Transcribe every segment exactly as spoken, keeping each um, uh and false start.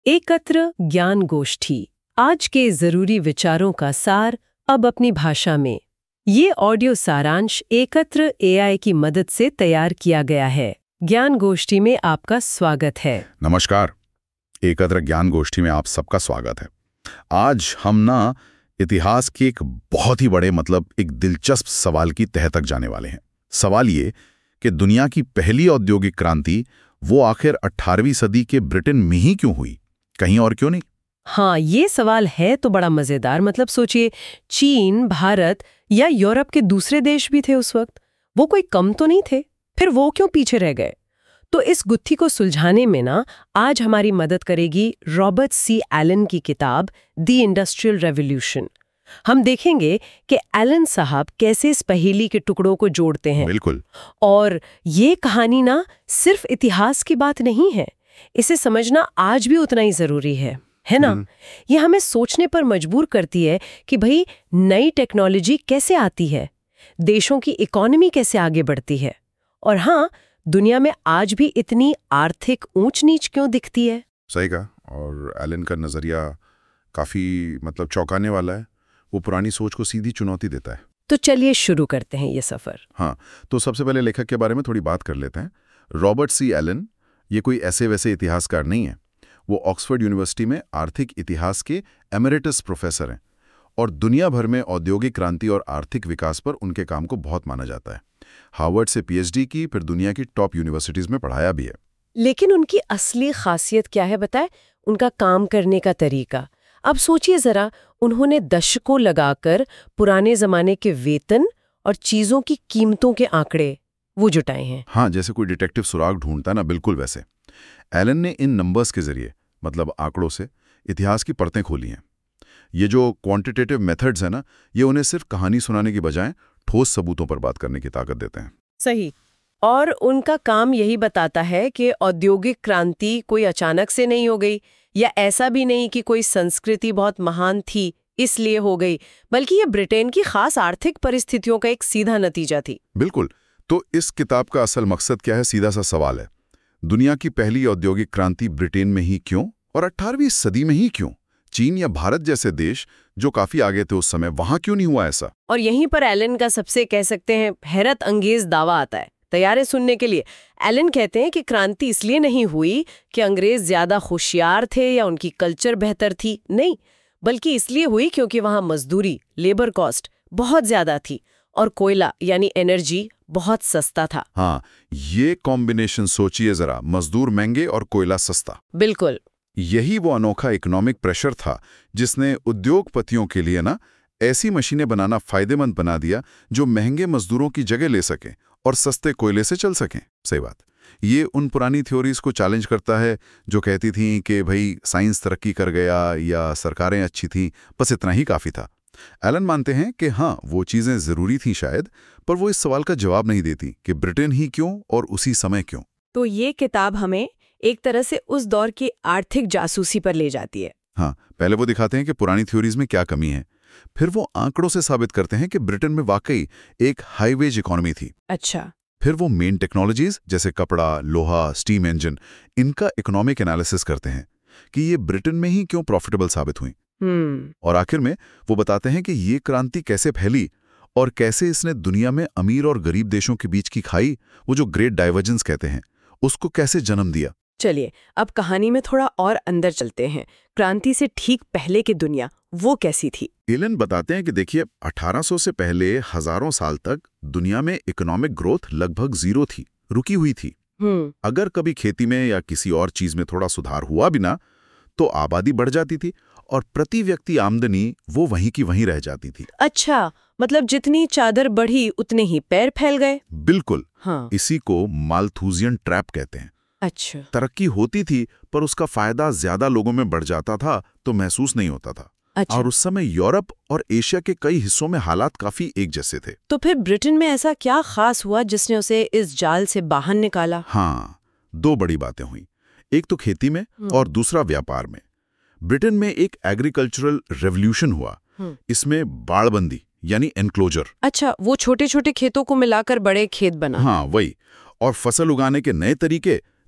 एकत्र ज्ञान गोष्ठी, आज के जरूरी विचारों का सार अब अपनी भाषा में। ये ऑडियो सारांश एकत्र एआई की मदद से तैयार किया गया है। ज्ञान गोष्ठी में आपका स्वागत है। नमस्कार, एकत्र ज्ञान गोष्ठी में आप सबका स्वागत है। आज हम ना इतिहास के एक बहुत ही बड़े मतलब एक दिलचस्प सवाल की तह तक जाने वाले हैं। सवाल ये कि दुनिया की पहली औद्योगिक क्रांति वो आखिर अठारहवीं सदी के ब्रिटेन में ही क्यों हुई, कहीं और क्यों नहीं? हाँ, ये सवाल है तो बड़ा मजेदार। मतलब सोचिए, चीन, भारत या यूरोप के दूसरे देश भी थे उस वक्त, वो कोई कम तो नहीं थे, फिर वो क्यों पीछे रह गए? तो इस गुत्थी को सुलझाने में ना आज हमारी मदद करेगी रॉबर्ट सी एलन की किताब द इंडस्ट्रियल रेवोल्यूशन। हम देखेंगे कि एलन साहब कैसे इस पहेली के टुकड़ों को जोड़ते हैं। बिल्कुल। और ये कहानी ना सिर्फ इतिहास की बात नहीं है, इसे समझना आज भी उतना ही जरूरी है, है ना? ये हमें सोचने पर मजबूर करती है कि भाई नई टेक्नोलॉजी कैसे आती है, देशों की इकोनॉमी कैसे आगे बढ़ती है, और हाँ, दुनिया में आज भी इतनी आर्थिक ऊंच नीच क्यों दिखती है। सही कहा। और एलन का नजरिया काफी मतलब चौंकाने वाला है। वो पुरानी सोच को सीधी चुनौती देता है। तो चलिए शुरू करते हैं ये सफर। हाँ, तो सबसे पहले लेखक के बारे में थोड़ी बात कर लेते हैं। रॉबर्ट सी एलन ये कोई ऐसे वैसे इतिहासकार नहीं है। वो ऑक्सफोर्ड यूनिवर्सिटी में आर्थिक इतिहास के एमेरिटस प्रोफेसर हैं और दुनिया भर में औद्योगिक क्रांति और आर्थिक विकास पर उनके काम को बहुत माना जाता है। हार्वर्ड से पीएचडी की, फिर दुनिया की टॉप यूनिवर्सिटीज में पढ़ाया भी है। लेकिन उनकी असली खासियत क्या है बताए? उनका काम करने का तरीका। अब सोचिए जरा, उन्होंने दशकों लगाकर पुराने जमाने के वेतन और चीजों की कीमतों के आंकड़े वो जुटाए हैं। हाँ, जैसे कोई डिटेक्टिव सुराग ढूंढता ना, बिल्कुल वैसे। एलन ने इन नंबर्स के जरिए मतलब आंकड़ों से इतिहास की परतें खोली हैं। ये जो क्वांटिटेटिव मेथड्स हैं ना, ये उन्हें सिर्फ कहानी सुनाने की बजाय ठोस सबूतों पर बात करने की ताकत देते हैं। सही। और उनका काम यही बताता है कि औद्योगिक क्रांति कोई अचानक से नहीं हो गई, या ऐसा भी नहीं कि कोई संस्कृति बहुत महान थी इसलिए हो गई, बल्कि ये ब्रिटेन की खास आर्थिक परिस्थितियों का एक सीधा नतीजा थी। बिल्कुल। तो इस किताब का असल मकसद क्या है? सीधा सा सवाल है, दुनिया की पहली औद्योगिक क्रांति ब्रिटेन में ही क्यों, और अठारहवीं सदी में ही क्यों? चीन या भारत जैसे देश जो काफी आगे थे उस समय, वहां क्यों नहीं हुआ ऐसा? और यहीं पर एलन का सबसे कह सकते हैं हैरत अंगेज दावा आता है। तैयार है सुनने के लिए? एलन कहते हैं कि क्रांति इसलिए नहीं हुई कि अंग्रेज ज्यादा होशियार थे या उनकी कल्चर बेहतर थी, नहीं, बल्कि इसलिए हुई क्योंकि वहां मजदूरी, लेबर कॉस्ट बहुत ज्यादा थी और कोयला यानी एनर्जी बहुत सस्ता था। हाँ, ये कॉम्बिनेशन सोचिए जरा, मजदूर महंगे और कोयला सस्ता। बिल्कुल। यही वो अनोखा इकोनॉमिक प्रेशर था जिसने उद्योगपतियों के लिए ना ऐसी मशीनें बनाना फायदेमंद बना दिया जो महंगे मजदूरों की जगह ले सकें और सस्ते कोयले से चल सकें। सही बात। ये उन पुरानी थ्योरीज को चैलेंज करता है जो कहती थी कि भाई साइंस तरक्की कर गया या सरकारें अच्छी थीं, बस इतना ही काफी था। एलन मानते हैं कि हाँ, वो चीजें जरूरी थी शायद, पर वो इस सवाल का जवाब नहीं देती कि ब्रिटेन ही क्यों और उसी समय क्यों। तो ये किताब हमें एक तरह से उस दौर की आर्थिक जासूसी पर ले जाती है। हाँ, पहले वो दिखाते हैं कि पुरानी थ्योरीज में क्या कमी है, फिर वो आंकड़ों से साबित करते हैं कि ब्रिटेन में वाकई एक हाई वेज इकोनॉमी थी। अच्छा। फिर वो मेन टेक्नोलॉजीज जैसे कपड़ा, लोहा, स्टीम इंजन, इनका इकोनॉमिक एनालिसिस करते हैं कि ये ब्रिटेन में ही क्यों प्रॉफिटेबल साबित हुई। हम्म और आखिर में वो बताते हैं कि ये क्रांति कैसे फैली और कैसे इसने दुनिया में अमीर और गरीब देशों के बीच की खाई, वो जो ग्रेट डाइवर्जेंस कहते हैं, उसको कैसे जन्म दिया। चलिए अब कहानी में थोड़ा और अंदर चलते हैं। क्रांति से ठीक पहले की दुनिया वो कैसी थी? एलन बताते हैं कि देखिए, अठारह सौ से पहले हजारों साल तक दुनिया में इकोनॉमिक ग्रोथ लगभग जीरो थी, रुकी हुई थी। हम्म अगर कभी खेती में या किसी और चीज में थोड़ा सुधार हुआ भी ना, तो आबादी बढ़ जाती थी और प्रति व्यक्ति आमदनी वो वहीं की वहीं रह जाती थी। अच्छा, मतलब जितनी चादर बढ़ी उतने ही पैर फैल गए। बिल्कुल। हाँ। इसी को माल्थूजियन ट्रैप कहते हैं। अच्छा। तरक्की होती थी पर उसका फायदा ज्यादा लोगों में बढ़ जाता था तो महसूस नहीं होता था। अच्छा। और उस समय यूरोप और एशिया के कई हिस्सों में हालात काफी एक जैसे थे। तो फिर ब्रिटेन में ऐसा क्या खास हुआ जिसने उसे इस जाल से बाहर निकाला? हाँ, दो बड़ी बातें हुई, एक तो खेती में और दूसरा व्यापार में। ब्रिटेन में एक एग्रीकल्चरल रेवोल्यूशन हुआ। इसमें बाड़बंदी यानी एनक्लोजर। अच्छा, वो छोटे छोटे खेतों को मिलाकर बड़े खेत बना। हाँ, वही। और फसल उगाने के नए तरीके,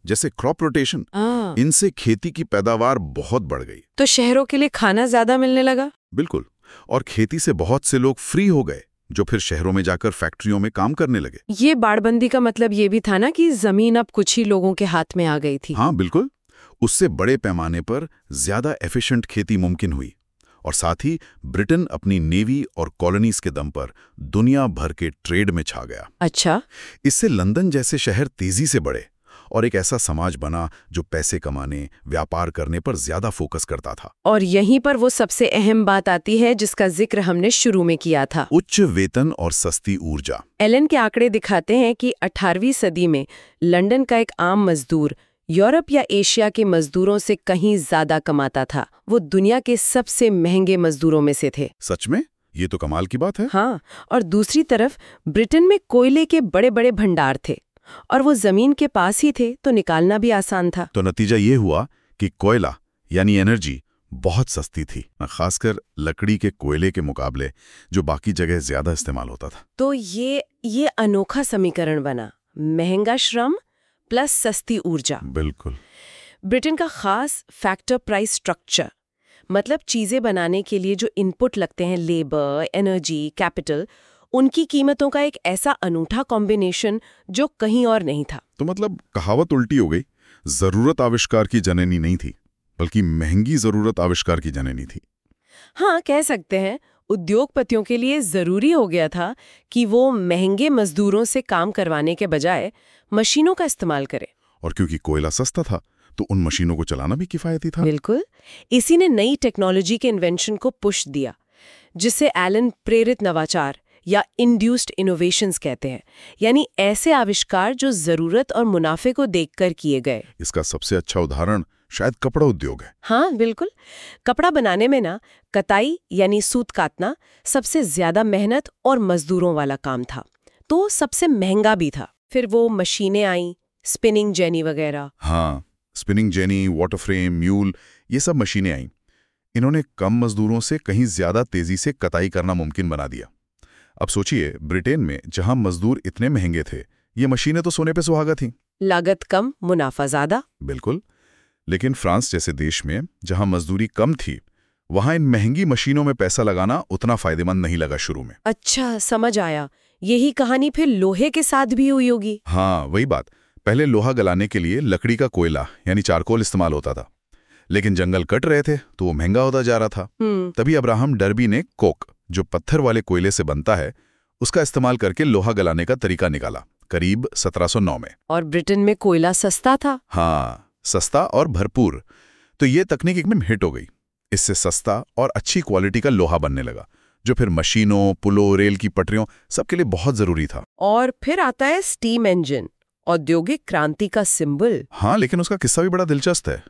जैसे क्रॉप रोटेशन, आ, इनसे खेती की पैदावार बहुत बढ़ गई। तो शहरों के लिए खाना ज्यादा मिलने लगा। बिल्कुल, और खेती से बहुत से लोग फ्री हो गए जो फिर शहरों में जाकर फैक्ट्रियों में काम करने लगे। ये बाड़बंदी का मतलब ये भी था ना कि जमीन अब कुछ ही लोगों के हाथ में आ गई थी। हाँ बिल्कुल, उससे बड़े पैमाने पर ज्यादा एफिशिएंट खेती मुमकिन हुई, और साथ ही ब्रिटेन अपनी नेवी और कॉलोनीज के दम पर दुनिया भर के ट्रेड में छा गया। अच्छा। इससे लंदन जैसे शहर तेजी से बढ़े और एक ऐसा समाज बना जो पैसे कमाने, व्यापार करने पर ज्यादा फोकस करता था। और यहीं पर वो सबसे अहम बात आती है जिसका जिक्र हमने शुरू में किया था, उच्च वेतन और सस्ती ऊर्जा। एलन के आंकड़े दिखाते हैं कि अठारहवीं सदी में लंदन का एक आम मजदूर यूरोप या एशिया के मजदूरों से कहीं ज्यादा कमाता था। वो दुनिया के सबसे महंगे मजदूरों में से थे। सच में? ये तो कमाल की बात है। हाँ, और दूसरी तरफ ब्रिटेन में कोयले के बड़े बड़े भंडार थे और वो जमीन के पास ही थे, तो निकालना भी आसान था। तो नतीजा ये हुआ कि कोयला यानी एनर्जी बहुत सस्ती थी, खासकर लकड़ी के कोयले के मुकाबले जो बाकी जगह ज्यादा इस्तेमाल होता था। तो ये ये अनोखा समीकरण बना, महंगा श्रम प्लस सस्ती ऊर्जा। बिल्कुल। ब्रिटेन का खास फैक्टर प्राइस स्ट्रक्चर, मतलब चीजें बनाने के लिए जो इनपुट लगते हैं, लेबर, एनर्जी, कैपिटल, उनकी कीमतों का एक ऐसा अनूठा कॉम्बिनेशन जो कहीं और नहीं था। तो मतलब कहावत उल्टी हो गई, जरूरत आविष्कार की जननी नहीं थी, बल्कि महंगी जरूरत आविष्कार की जननी थी। हाँ, कह सकते हैं। उद्योगपतियों के लिए जरूरी हो गया था कि वो महंगे मजदूरों से काम करवाने के बजाय मशीनों का इस्तेमाल करें। और क्योंकि कोयला सस्ता था तो उन मशीनों को चलाना भी किफायती था। बिल्कुल। इसी ने नई टेक्नोलॉजी के इन्वेंशन को पुश दिया, जिसे एलन प्रेरित नवाचार या इंड्यूस्ड इनोवेशंस कहते हैं, यानी ऐसे आविष्कार जो जरूरत और मुनाफे को देखकर किए गए। इसका सबसे अच्छा उदाहरण शायद कपड़ा उद्योग है। हाँ बिल्कुल। कपड़ा बनाने में ना कताई यानी सूत काटना सबसे ज्यादा मेहनत और मजदूरों वाला काम था, तो सबसे महंगा भी था। फिर वो मशीनें आईं, स्पिनिंग जेनी वगैरह। हाँ, spinning jenny, water frame, mule, ये सब मशीनें आईं। इन्होंने कम मजदूरों से कहीं ज्यादा तेजी से कताई करना मुमकिन बना दिया। अब सोचिए, ब्रिटेन में जहां मजदूर इतने महंगे थे, ये मशीनें तो सोने पे सुहागा थीं। लागत कम, मुनाफा ज्यादा। बिल्कुल। लेकिन फ्रांस जैसे देश में जहां मजदूरी कम थी, वहां इन महंगी मशीनों में पैसा लगाना उतना फायदेमंद नहीं लगा शुरू में। अच्छा, समझ आया। यही कहानी फिर लोहे के साथ भी हुई होगी। हाँ, वही बात। पहले लोहा गलाने के लिए लकड़ी का कोयला यानी चारकोल इस्तेमाल होता था, लेकिन जंगल कट रहे थे तो वो महंगा होता जा रहा था। तभी अब्राहम डर्बी ने कोक, जो पत्थर वाले कोयले से बनता है, उसका इस्तेमाल करके लोहा गलाने का तरीका निकाला, करीब सत्रह सौ नौ में। और ब्रिटेन में कोयला सस्ता था। हाँ, सस्ता और भरपूर। तो ये तकनीक एकदम हिट हो गई। इससे सस्ता और अच्छी क्वालिटी का लोहा बनने लगा, जो फिर मशीनों, पुलों, रेल की पटरियों सबके लिए बहुत जरूरी था। और फिर आता है स्टीम इंजन, औद्योगिक क्रांति का सिंबल। हाँ, लेकिन उसका किस्सा भी बड़ा दिलचस्प है।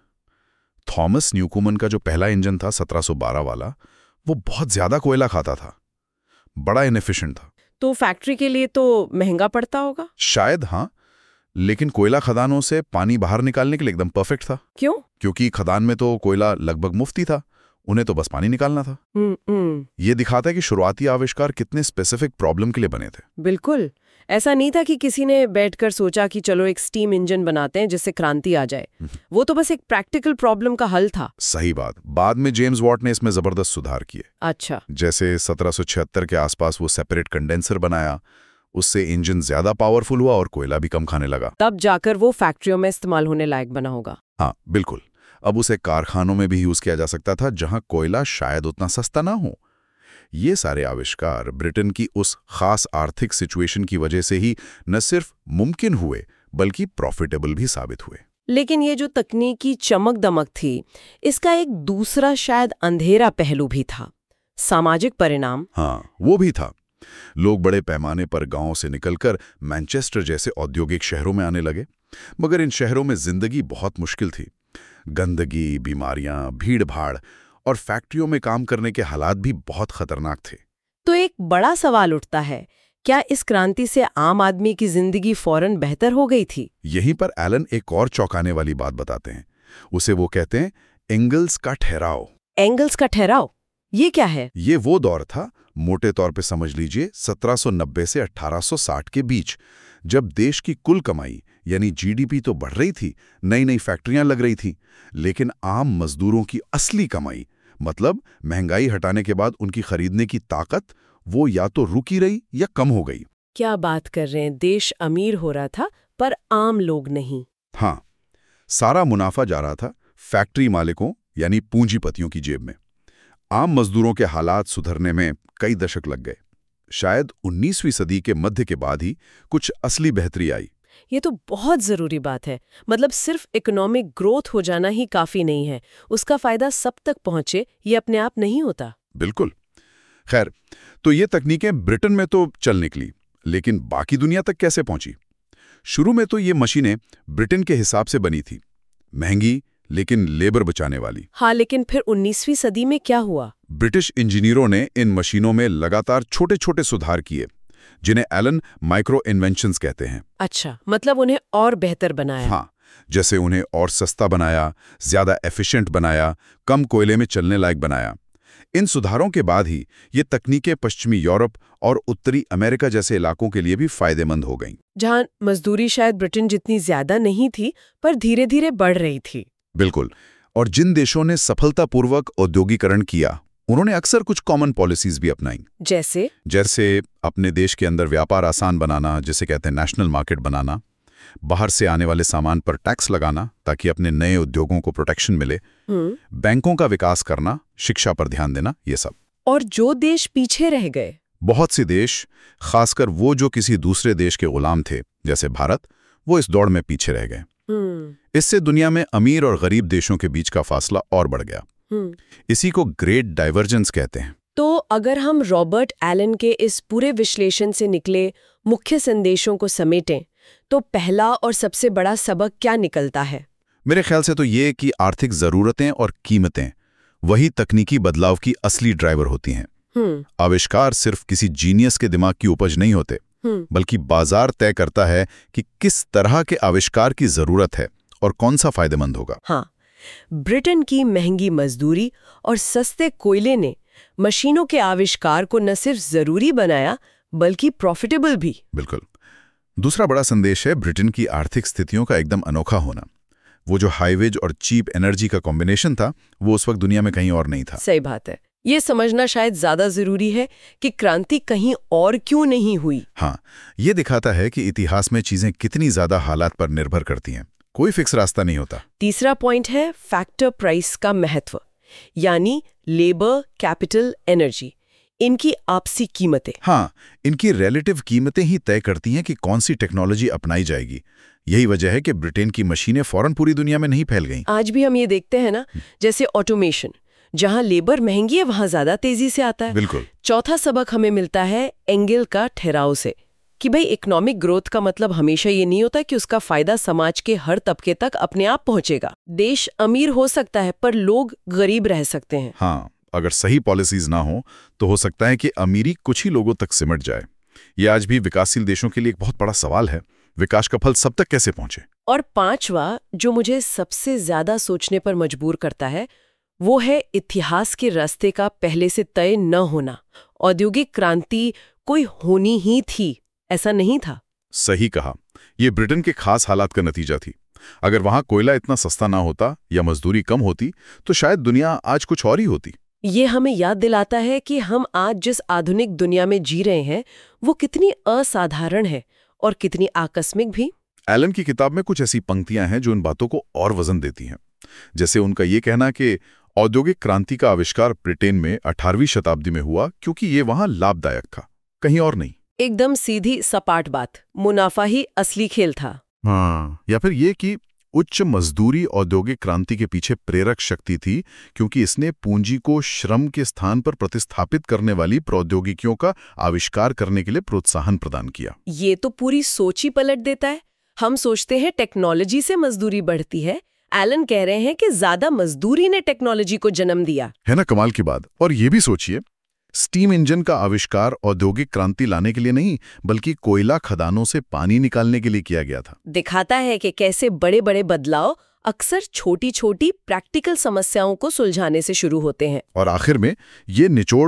थॉमस न्यूकोमन का जो पहला इंजन था सत्रह सौ बारह वाला, वो बहुत ज्यादा कोयला खाता था, बड़ा इनएफिशिएंट था। तो फैक्ट्री के लिए तो महंगा पड़ता होगा। शायद हाँ, लेकिन कोयला खदानों से पानी बाहर निकालने के लिए एकदम परफेक्ट था। क्यों? क्योंकि खदान में तो कोयला लगभग मुफ्ती था, उन्हें तो बस पानी निकालना था। हम्म हम्म ये दिखाता है कि शुरुआती आविष्कार कितने स्पेसिफिक प्रॉब्लम के लिए बने थे। बिल्कुल। ऐसा नहीं था कि किसी ने बैठकर सोचा कि चलो एक स्टीम इंजन बनाते हैं जिससे क्रांति आ जाए। वो तो बस एक प्रैक्टिकल प्रॉब्लम का हल था। सही बात। बाद में जेम्स वॉट ने इसमें जबरदस्त सुधार किए। अच्छा। जैसे सत्रह सौ छिहत्तर के आसपास वो सेपरेट कंडेंसर बनाया, उससे इंजन ज्यादा पावरफुल हुआ और कोयला भी कम खाने लगा। तब जाकर वो फैक्ट्रियों में इस्तेमाल होने लायक बना होगा। हाँ बिल्कुल। अब उसे कारखानों में भी यूज किया जा सकता था, जहां कोयला शायद उतना सस्ता ना हो। ये सारे आविष्कार ब्रिटेन की उस खास आर्थिक सिचुएशन की वजह से ही न सिर्फ मुमकिन हुए, बल्कि प्रॉफिटेबल भी साबित हुए। लेकिन ये जो तकनीकी चमक दमक थी, इसका एक दूसरा शायद अंधेरा पहलू भी था, सामाजिक परिणाम। हाँ, वो भी था। लोग बड़े पैमाने पर गांवों से निकलकर मैनचेस्टर जैसे औद्योगिक शहरों में आने लगे, मगर इन शहरों में जिंदगी बहुत मुश्किल थी। गंदगी, बीमारियां, भीड़-भाड़ और फैक्ट्रियों में काम करने के हालात भी बहुत खतरनाक थे। तो एक बड़ा सवाल उठता है, क्या इस क्रांति से आम आदमी की जिंदगी फौरन बेहतर हो गई थी? यहीं पर एलन एक और चौंकाने वाली बात बताते हैं। उसे वो कहते हैं एंगल्स का ठहराव। एंगल्स का ठहराव? ये क्या है? ये वो दौर था, मोटे तौर पे समझ लीजिए सत्रह सौ नब्बे से अठारह सौ साठ के बीच, जब देश की कुल कमाई यानी जीडीपी तो बढ़ रही थी, नई नई फैक्ट्रियां लग रही थी, लेकिन आम मजदूरों की असली कमाई, मतलब महंगाई हटाने के बाद उनकी खरीदने की ताकत, वो या तो रुकी रही या कम हो गई। क्या बात कर रहे हैं, देश अमीर हो रहा था पर आम लोग नहीं। हाँ, सारा मुनाफा जा रहा था फैक्ट्री मालिकों यानी पूंजीपतियों की जेब में। आम मजदूरों के हालात सुधरने में कई दशक लग गए। शायद उन्नीसवीं सदी के मध्य के बाद ही कुछ असली बेहतरी आई। ये तो बहुत जरूरी बात है। मतलब सिर्फ इकोनॉमिक ग्रोथ हो जाना ही काफी नहीं है, उसका फायदा सब तक पहुंचे ये अपने आप नहीं होता। बिल्कुल। खैर, तो ये तकनीकें ब्रिटेन में तो चल निकली, लेकिन बाकी दुनिया तक कैसे पहुंची? शुरू में तो ये मशीनें ब्रिटेन के हिसाब से बनी थी, महंगी लेकिन लेबर बचाने वाली। हाँ, लेकिन फिर उन्नीसवीं सदी में क्या हुआ? ब्रिटिश इंजीनियरों ने इन मशीनों में लगातार छोटे छोटे सुधार किए, जिन्हें एलन माइक्रो इन्वेंशंस कहते हैं। अच्छा, मतलब उन्हें और बेहतर बनाया। हाँ, जैसे उन्हें और सस्ता बनाया, ज्यादा एफिशिएंट बनाया, कम कोयले में चलने लायक बनाया। इन सुधारों के बाद ही ये तकनीकें पश्चिमी यूरोप और उत्तरी अमेरिका जैसे इलाकों के लिए भी फायदेमंद हो गईं। जहां मजदूरी शायद ब्रिटेन जितनी ज्यादा नहीं थी, पर धीरे धीरे बढ़ रही थी। बिल्कुल। और जिन देशों ने सफलतापूर्वक औद्योगिकरण किया, उन्होंने अक्सर कुछ कॉमन पॉलिसीज भी अपनाई। जैसे जैसे अपने देश के अंदर व्यापार आसान बनाना, जिसे कहते हैं नेशनल मार्केट बनाना, बाहर से आने वाले सामान पर टैक्स लगाना ताकि अपने नए उद्योगों को प्रोटेक्शन मिले, बैंकों का विकास करना, शिक्षा पर ध्यान देना, ये सब। और जो देश पीछे रह गए, बहुत से देश, खासकर वो जो किसी दूसरे देश के गुलाम थे, जैसे भारत, वो इस दौड़ में पीछे रह गए। इससे दुनिया में अमीर और गरीब देशों के बीच का फासला और बढ़ गया। इसी को ग्रेट डाइवर्जेंस कहते हैं। तो अगर हम रॉबर्ट एलन के इस पूरे विश्लेषण से निकले मुख्य संदेशों को समेटें, तो पहला और सबसे बड़ा सबक क्या निकलता है? मेरे ख्याल से तो ये कि आर्थिक जरूरतें और कीमतें वही तकनीकी बदलाव की असली ड्राइवर होती हैं। आविष्कार सिर्फ किसी जीनियस के दिमाग की उपज नहीं होते, बल्कि बाजार तय करता है कि किस तरह के आविष्कार की जरूरत है और कौन सा फायदेमंद होगा। हाँ, ब्रिटेन की महंगी मजदूरी और सस्ते कोयले ने मशीनों के आविष्कार को न सिर्फ जरूरी बनाया, बल्कि प्रॉफिटेबल भी। बिल्कुल। दूसरा बड़ा संदेश है ब्रिटेन की आर्थिक स्थितियों का एकदम अनोखा होना। वो जो हाईवेज और चीप एनर्जी का कॉम्बिनेशन था, वो उस वक्त दुनिया में कहीं और नहीं था। सही बात है। ये समझना शायद ज्यादा जरूरी है कि क्रांति कहीं और क्यों नहीं हुई। हाँ, ये दिखाता है कि इतिहास में चीजें कितनी ज्यादा हालात पर निर्भर करती हैं, कोई फिक्स रास्ता नहीं होता। तीसरा पॉइंट है फैक्टर प्राइस का महत्व, यानी लेबर, कैपिटल, एनर्जी, इनकी आपसी कीमतें। हाँ, इनकी रिलेटिव कीमतें ही तय करती हैं कि कौन सी टेक्नोलॉजी अपनाई जाएगी। यही वजह है कि ब्रिटेन की मशीनें फौरन पूरी दुनिया में नहीं फैल गईं। आज भी हम ये देखते हैं ना, जैसे ऑटोमेशन, जहां लेबर महंगी है वहां ज्यादा तेजी से आता है। बिल्कुल। चौथा सबक हमें मिलता है एंगल का ठहराव से, कि भाई इकोनॉमिक ग्रोथ का मतलब हमेशा ये नहीं होता कि उसका फायदा समाज के हर तबके तक अपने आप पहुंचेगा। देश अमीर हो सकता है पर लोग गरीब रह सकते हैं। हाँ, अगर सही पॉलिसीज ना हो तो हो सकता है कि अमीरी कुछ ही लोगों तक सिमट जाए। ये आज भी विकासशील देशों के लिए एक बहुत बड़ा सवाल है, विकास का फल सब तक कैसे पहुंचे। और पांचवा, जो मुझे सबसे ज्यादा सोचने पर मजबूर करता है, वो है इतिहास के रास्ते का पहले से तय न होना। औद्योगिक क्रांति कोई होनी ही थी, ऐसा नहीं था। सही कहा, ये ब्रिटेन के खास हालात का नतीजा थी। अगर वहां कोयला इतना सस्ता ना होता या मजदूरी कम होती तो शायद दुनिया आज कुछ और ही होती। ये हमें याद दिलाता है कि हम आज जिस आधुनिक दुनिया में जी रहे हैं वो कितनी असाधारण है और कितनी आकस्मिक भी। एलन की किताब में कुछ ऐसी पंक्तियां हैं जो इन बातों को और वजन देती हैं। जैसे उनका ये कहना कि औद्योगिक क्रांति का आविष्कार ब्रिटेन में अठारहवीं शताब्दी में हुआ क्योंकि ये वहां लाभदायक था, कहीं और नहीं। एकदम सीधी सपाट बात, मुनाफा ही असली खेल था। हाँ, या फिर ये कि उच्च मजदूरी औद्योगिक क्रांति के पीछे प्रेरक शक्ति थी क्योंकि इसने पूंजी को श्रम के स्थान पर प्रतिस्थापित करने वाली प्रौद्योगिकियों का आविष्कार करने के लिए प्रोत्साहन प्रदान किया। ये तो पूरी सोच ही पलट देता है। हम सोचते हैं टेक्नोलॉजी से मजदूरी बढ़ती है, एलन कह रहे हैं कि ज्यादा मजदूरी ने टेक्नोलॉजी को जन्म दिया। है ना कमाल की बात। और ये भी सोचिए, स्टीम इंजन का आविष्कार औद्योगिक क्रांति लाने के लिए नहीं बल्कि कोयला खदानों से पानी निकालने के लिए किया गया था। दिखाता है कि कैसे बड़े बड़े बदलाव अक्सर छोटी छोटी प्रैक्टिकल समस्याओं को सुलझाने से शुरू होते हैं। और आखिर में ये निचोड़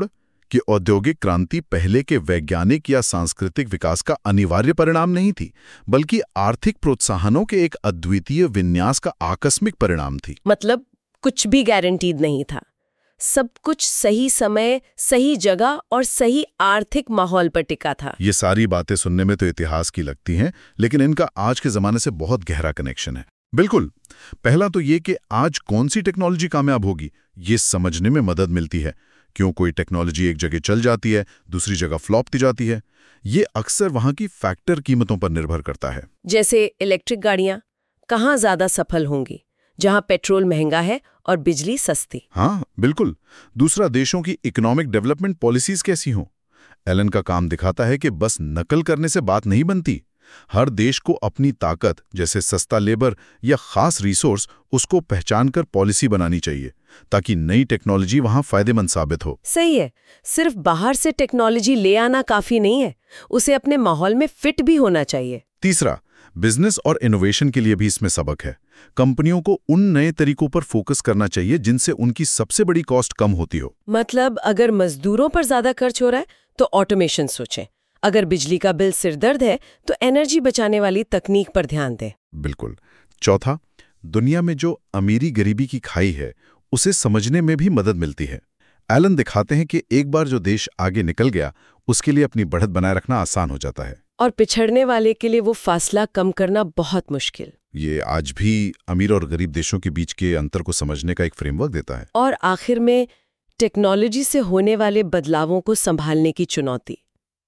कि औद्योगिक क्रांति पहले के वैज्ञानिक या सांस्कृतिक विकास का अनिवार्य परिणाम नहीं थी, बल्कि आर्थिक प्रोत्साहनों के एक अद्वितीय विन्यास का आकस्मिक परिणाम थी। मतलब कुछ भी गारंटीड नहीं था, सब कुछ सही समय, सही जगह और सही आर्थिक माहौल पर टिका था। ये सारी बातें सुनने में तो इतिहास की लगती हैं, लेकिन इनका आज के जमाने से बहुत गहरा कनेक्शन है। बिल्कुल। पहला तो ये कि आज कौन सी टेक्नोलॉजी कामयाब होगी, ये समझने में मदद मिलती है। क्यों कोई टेक्नोलॉजी एक जगह चल जाती है, दूसरी जगह फ्लॉप दी जाती है, ये अक्सर वहां की फैक्टर कीमतों पर निर्भर करता है। जैसे इलेक्ट्रिक गाड़ियां कहाँ ज्यादा सफल होंगी, जहां पेट्रोल महंगा है और बिजली सस्ती। हाँ बिल्कुल। दूसरा, देशों की इकोनॉमिक डेवलपमेंट पॉलिसीज कैसी हों। एलन का काम दिखाता है कि बस नकल करने से बात नहीं बनती। हर देश को अपनी ताकत, जैसे सस्ता लेबर या खास रिसोर्स, उसको पहचान कर पॉलिसी बनानी चाहिए ताकि नई टेक्नोलॉजी वहां फायदेमंद साबित हो। सही है। सिर्फ बाहर से टेक्नोलॉजी ले आना काफी नहीं है, उसे अपने माहौल में फिट भी होना चाहिए। तीसरा, बिजनेस और इनोवेशन के लिए भी इसमें सबक है। कंपनियों को उन नए तरीकों पर फोकस करना चाहिए जिनसे उनकी सबसे बड़ी कॉस्ट कम होती हो। मतलब अगर मजदूरों पर ज्यादा खर्च हो रहा है तो ऑटोमेशन सोचें, अगर बिजली का बिल सिरदर्द है तो एनर्जी बचाने वाली तकनीक पर ध्यान दें। बिल्कुल। चौथा, दुनिया में जो अमीरी गरीबी की खाई है उसे समझने में भी मदद मिलती है। एलन दिखाते हैं कि एक बार जो देश आगे निकल गया उसके लिए अपनी बढ़त बनाए रखना आसान हो जाता है, और पिछड़ने वाले के लिए वो फासला कम करना बहुत मुश्किल। ये आज भी अमीर और गरीब देशों के बीच के अंतर को समझने का एक फ्रेमवर्क देता है। और आखिर में टेक्नोलॉजी से होने वाले बदलावों को संभालने की चुनौती।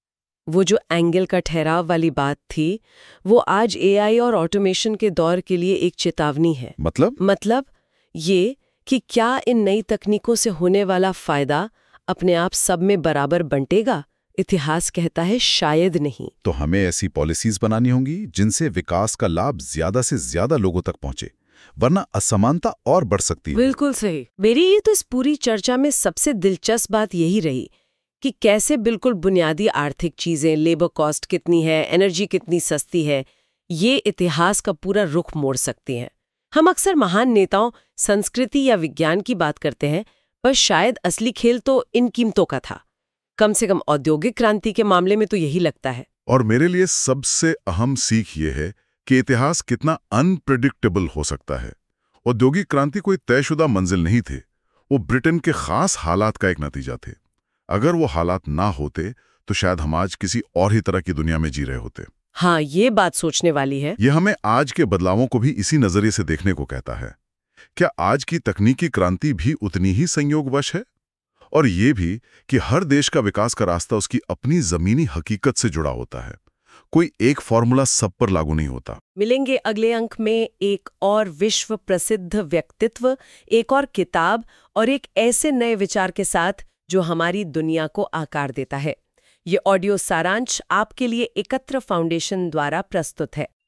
वो जो एंगल का ठहराव वाली बात थी, वो आज एआई और ऑटोमेशन के दौर के लिए एक चेतावनी है। मतलब मतलब ये कि क्या इन नई तकनीकों से होने वाला फायदा अपने आप सब में बराबर बंटेगा? इतिहास कहता है शायद नहीं। तो हमें ऐसी पॉलिसीज बनानी होंगी जिनसे विकास का लाभ ज्यादा से ज्यादा लोगों तक पहुंचे, वरना असमानता और बढ़ सकती है। बिल्कुल सही। मेरी ये तो इस पूरी चर्चा में सबसे दिलचस्प बात यही रही कि कैसे बिल्कुल बुनियादी आर्थिक चीजें, लेबर कॉस्ट कितनी है, एनर्जी कितनी सस्ती है, ये इतिहास का पूरा रुख मोड़ सकती हैं। हम अक्सर महान नेताओं, संस्कृति या विज्ञान की बात करते हैं, पर शायद असली खेल तो इन कीमतों का था। कम से कम औद्योगिक क्रांति के मामले में तो यही लगता है। और मेरे लिए सबसे अहम सीख ये है कि इतिहास कितना अनप्रेडिक्टेबल हो सकता है। औद्योगिक क्रांति कोई तयशुदा मंजिल नहीं थे, वो ब्रिटेन के खास हालात का एक नतीजा थे। अगर वो हालात ना होते तो शायद हम आज किसी और ही तरह की दुनिया में जी रहे होते। हाँ, ये बात सोचने वाली है। ये हमें आज के बदलावों को भी इसी नजरिए से देखने को कहता है। क्या आज की तकनीकी क्रांति भी उतनी ही संयोगवश है? और ये भी कि हर देश का विकास का रास्ता उसकी अपनी जमीनी हकीकत से जुड़ा होता है। कोई एक फॉर्मूला सब पर लागू नहीं होता। मिलेंगे अगले अंक में एक और विश्व प्रसिद्ध व्यक्तित्व, एक और किताब और एक ऐसे नए विचार के साथ जो हमारी दुनिया को आकार देता है। ये ऑडियो सारांश आपके लिए एकत्र फाउंडेशन द्वारा प्रस्तुत है।